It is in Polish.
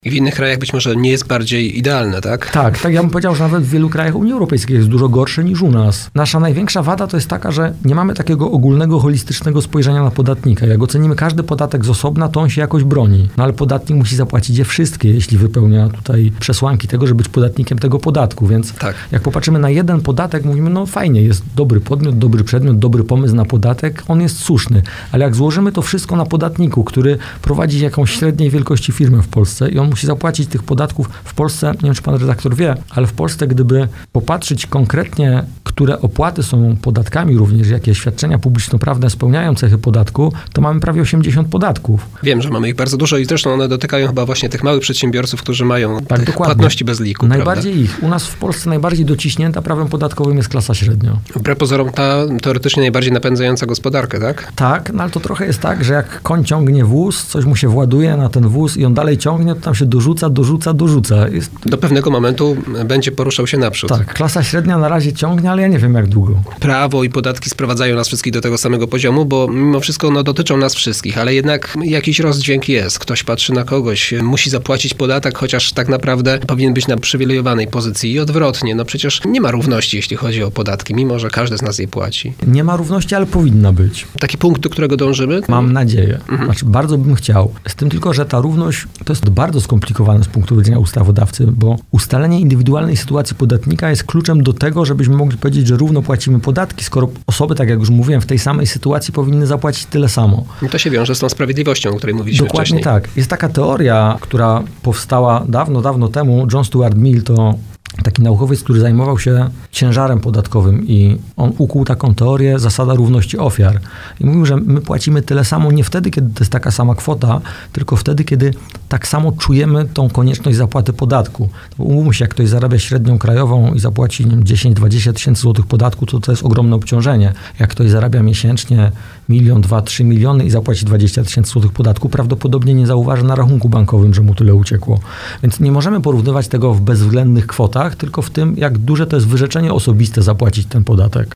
I w innych krajach być może nie jest bardziej idealne, tak? Tak, ja bym powiedział, że nawet w wielu krajach Unii Europejskiej jest dużo gorsze niż u nas. Nasza największa wada to jest taka, że nie mamy takiego ogólnego, holistycznego spojrzenia na podatnika. Jak ocenimy każdy podatek z osobna, to on się jakoś broni. No ale podatnik musi zapłacić je wszystkie, jeśli wypełnia tutaj przesłanki tego, żeby być podatnikiem tego podatku. Więc jak popatrzymy na jeden podatek, mówimy, no fajnie, jest dobry podmiot, dobry przedmiot, dobry pomysł na podatek, on jest słuszny. Ale jak złożymy to wszystko na podatniku, który prowadzi jakąś średniej wielkości firmę w Polsce i on musi zapłacić tych podatków w Polsce, nie wiem, czy pan redaktor wie, ale w Polsce, gdyby popatrzeć konkretnie, które opłaty są podatkami również, jakie świadczenia publiczno-prawne spełniają cechy podatku, to mamy prawie 80 podatków. Wiem, że mamy ich bardzo dużo i zresztą one dotykają chyba właśnie tych małych przedsiębiorców, którzy mają płatności bez liku. Najbardziej prawda? U nas w Polsce najbardziej dociśnięta prawem podatkowym jest klasa średnia. Wbrew pozorom ta teoretycznie najbardziej napędzająca gospodarkę, tak? Tak, no ale to trochę jest tak, że jak koń ciągnie wóz, coś mu się właduje na ten wóz i on dalej ciągnie, to tam się dorzuca. Do pewnego momentu będzie poruszał się naprzód. Tak, klasa średnia na razie ciągnie, ale ja nie wiem jak długo. Prawo i podatki sprowadzają nas wszystkich do tego samego poziomu, bo mimo wszystko dotyczą nas wszystkich, ale jednak jakiś rozdźwięk jest. Ktoś patrzy na kogoś, musi zapłacić podatek, chociaż tak naprawdę powinien być na przywilejowanej pozycji i odwrotnie. No przecież nie ma równości, jeśli chodzi o podatki, mimo że każdy z nas je płaci. Nie ma równości, ale powinna być. Taki punkt, do którego dążymy? Mam nadzieję. Znaczy, bardzo bym chciał. Z tym tylko, że ta równość to jest bardzo skomplikowane z punktu widzenia ustawodawcy, bo ustalenie indywidualnej sytuacji podatnika jest kluczem do tego, żebyśmy mogli powiedzieć, że równo płacimy podatki, skoro osoby, tak jak już mówiłem, w tej samej sytuacji powinny zapłacić tyle samo. I to się wiąże z tą sprawiedliwością, o której mówiliśmy wcześniej. Dokładnie tak. Jest taka teoria, która powstała dawno temu. John Stuart Mill to taki naukowiec, który zajmował się ciężarem podatkowym i on ukuł taką teorię zasada równości ofiar. I mówił, że my płacimy tyle samo nie wtedy, kiedy to jest taka sama kwota, tylko wtedy, kiedy tak samo czujemy tą konieczność zapłaty podatku. Bo umówmy się, jak ktoś zarabia średnią krajową i zapłaci 10-20 tysięcy złotych podatku, to jest ogromne obciążenie. Jak ktoś zarabia miesięcznie 1, 2, 3 miliony i zapłaci 20 tysięcy złotych podatku, prawdopodobnie nie zauważy na rachunku bankowym, że mu tyle uciekło. Więc nie możemy porównywać tego w bezwzględnych kwotach, tylko w tym, jak duże to jest wyrzeczenie osobiste zapłacić ten podatek.